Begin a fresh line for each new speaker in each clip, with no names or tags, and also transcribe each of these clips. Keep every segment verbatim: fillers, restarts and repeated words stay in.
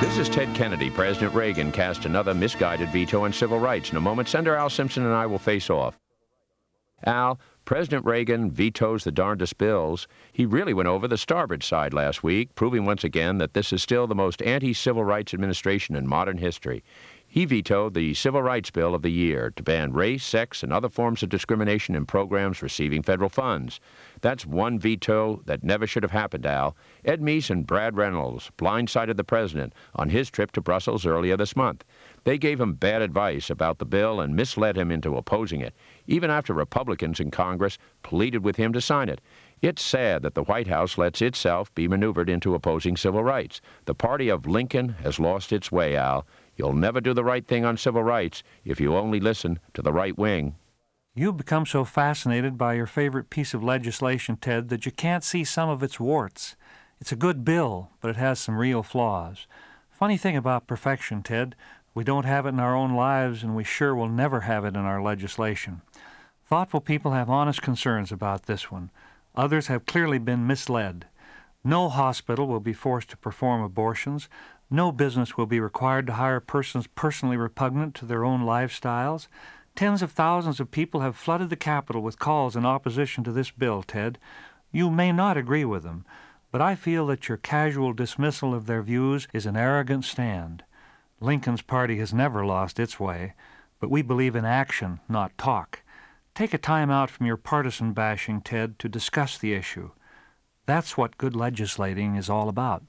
This is Ted Kennedy. President Reagan cast another misguided veto on civil rights. In a moment, Senator Al Simpson and I will face off. Al, President Reagan vetoes the darndest bills. He really went over the starboard side last week, proving once again that this is still the most anti-civil rights administration in modern history. He vetoed the Civil Rights Bill of the year to ban race, sex, and other forms of discrimination in programs receiving federal funds. That's one veto that never should have happened, Al. Ed Meese and Brad Reynolds blindsided the president on his trip to Brussels earlier this month. They gave him bad advice about the bill and misled him into opposing it, even after Republicans in Congress pleaded with him to sign it. It's sad that the White House lets itself be maneuvered into opposing civil rights. The party of Lincoln has lost its way, Al. You'll never do the right thing on civil rights if you only listen to the right wing.
You've become so fascinated by your favorite piece of legislation, Ted, that you can't see some of its warts. It's a good bill, but it has some real flaws. Funny thing about perfection, Ted, we don't have it in our own lives, and we sure will never have it in our legislation. Thoughtful people have honest concerns about this one. Others have clearly been misled. No hospital will be forced to perform abortions. No business will be required to hire persons personally repugnant to their own lifestyles. Tens of thousands of people have flooded the Capitol with calls in opposition to this bill, Ted. You may not agree with them, but I feel that your casual dismissal of their views is an arrogant stand. Lincoln's party has never lost its way, but we believe in action, not talk. Take a time out from your partisan bashing, Ted, to discuss the issue. That's what good legislating is all about.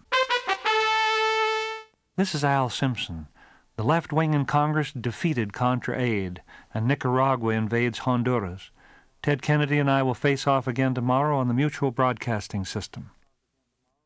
This is Al Simpson. The left wing in Congress defeated Contra Aid, and Nicaragua invades Honduras. Ted Kennedy and I will face off again tomorrow on the Mutual Broadcasting System.